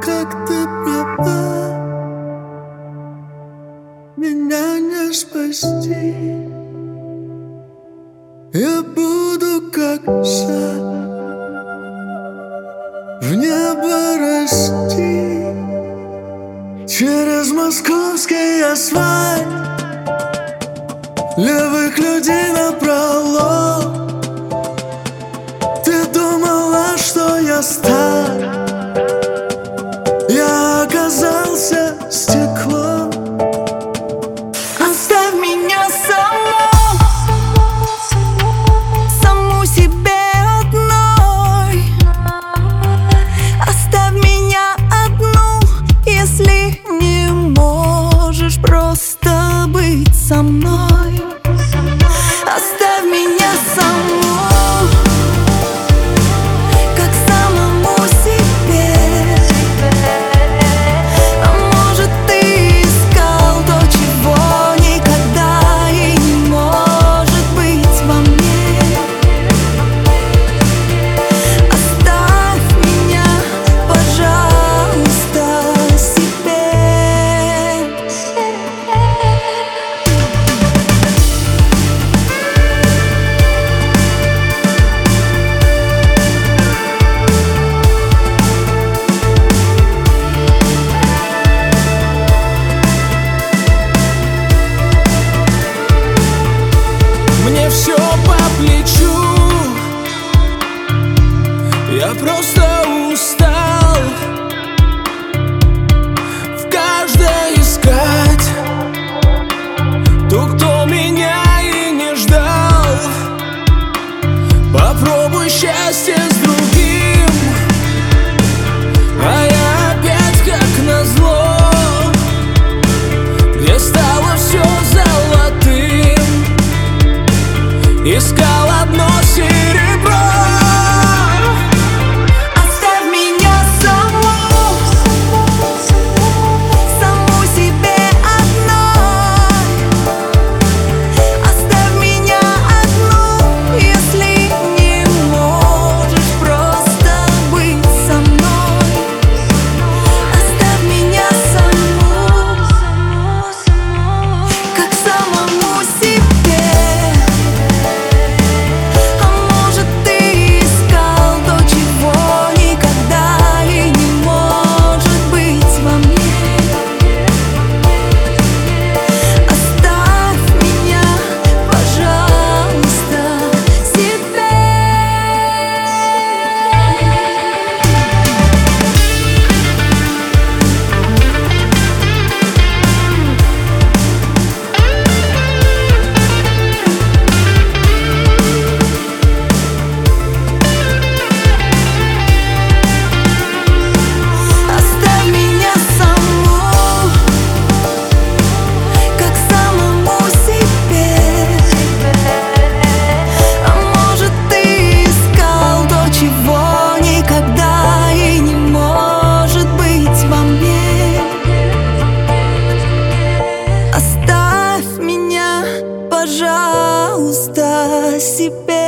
как ты права, меня не спасти. Я буду как сад, в небо расти. Через московский асфальт, левых людей напролом. Ты думала, что я стар, я оказался стеклом. Оставь меня саму себе одной. Оставь меня одну, если не можешь просто быть со мной. Оставь меня саму, как самому себе. А может, ты искал то, чего никогда и не может быть во мне. Оставь меня, пожалуйста, себе. Мне все по плечу, я просто устал в каждой искать ту, кто меня и не ждал. Попробуй счастье с другим, а я опять как назло, где стало все золотым. Искал одно серебро. Оставь меня саму себе одной. Оставь меня одну, если не можешь просто быть со мной. Оставь меня саму, как самому себе. Пожалуйста, себе.